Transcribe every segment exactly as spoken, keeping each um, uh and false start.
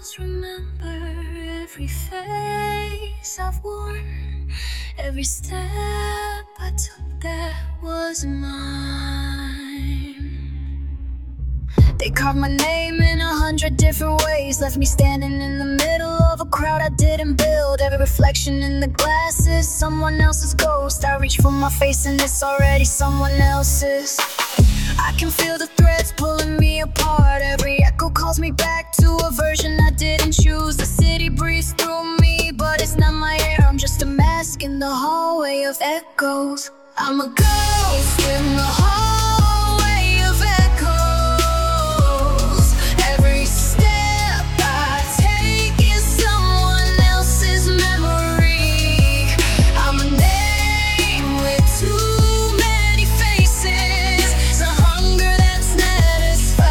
walls remember every face I've worn, every step I took that was mine. They carved my name in a hundred different ways, left me standing in the middle of a crowd I didn't build. Every reflection in the glass is someone else's ghost. I reach for my face and it's already someone else's. I can feel the threads pulling me apart. Every echo calls me back to a version I didn't choose. The city breathes through me, but it's not my air. I'm just a mask in the hallway of echoes. I'm a ghost in the hallway of echoes. Every step I take is someone else's memory. I'm a name with too many faces, it's a hunger that's satisfied.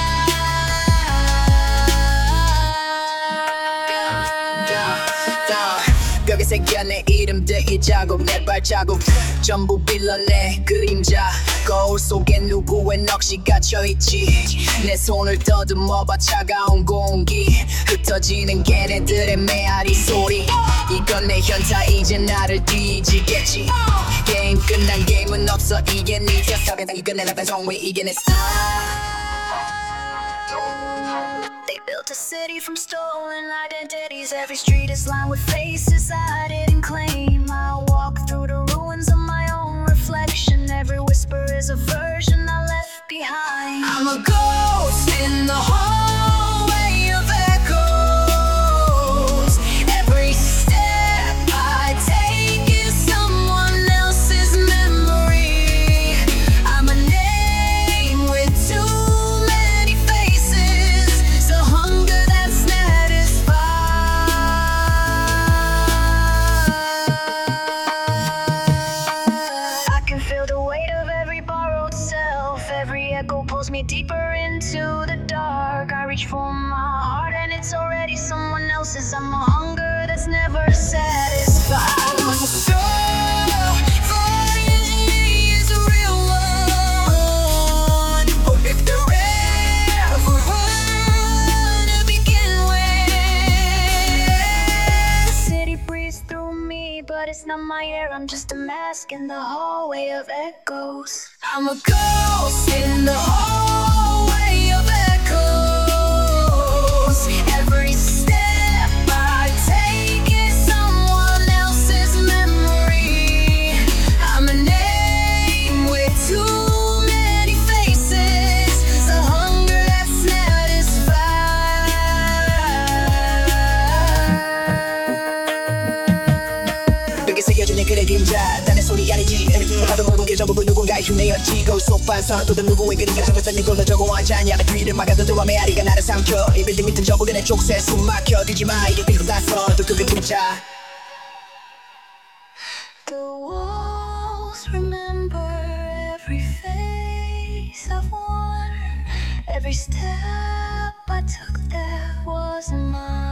벽에 새겨 내 이름들 이 자국 내 발자국 전부 빌러내 그림자. 거울 속에 누구의 넋이 갇혀있지. 내 손을 더듬어봐 차가운 공기. 흩어지는 걔네들의 메아리 소리. 이건 내 현타 이제 나를 뒤지겠지. 게임 끝난 게임은 없어 이게 네 탓. 이건 내 나쁜 성위 이게 내 스타일. They built a city from stolen identities. Every street is lined with faces I didn't claim. I walk through the ruins of my own reflection. Every whisper is a version I left behind. I'm a ghost in the hallway of echoes. Every step I take is someone else's memory. I'm a name with too many faces, it's a hunger that's satisfied. I can feel the weight of every borrowed self. Every echo pulls me deeper into the dark. I reach for my heart and it's already someone else's. I'm a hunger that's never satisfied. My soul finally is a real one. Oh, if there ever were to begin with. The city breathes through me, but it's not my air. I'm just a mask in the hallway of echoes. I'm a ghost in the hallway of echoes. Every step I take is someone else's memory. I'm a name with too many faces, it's a hunger that's satisfied. 벽에 새겨진 내 그의 그림자. 딴의 소리 아니지. 나도 모르는 게 전부 누군가의 흉내였지. 거울 속 반사 또는 누구의 그림자. 정말 네 걸로 적어왔지 않냐. 내 귀를 막아도 너와 메아리가 나를 삼켜. 이 빌딩 밑은 저보다 내 족쇄 숨 막혀. 뛰지마 이게 빌고 났어 또 그게 문자. The walls remember every face I've worn, every step I took that wasn't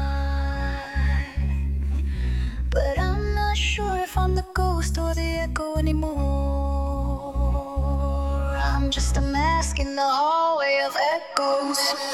mine. But I'm not sure if I'm the ghost or the echo anymore. I'm just a mask in the hallway of echoes.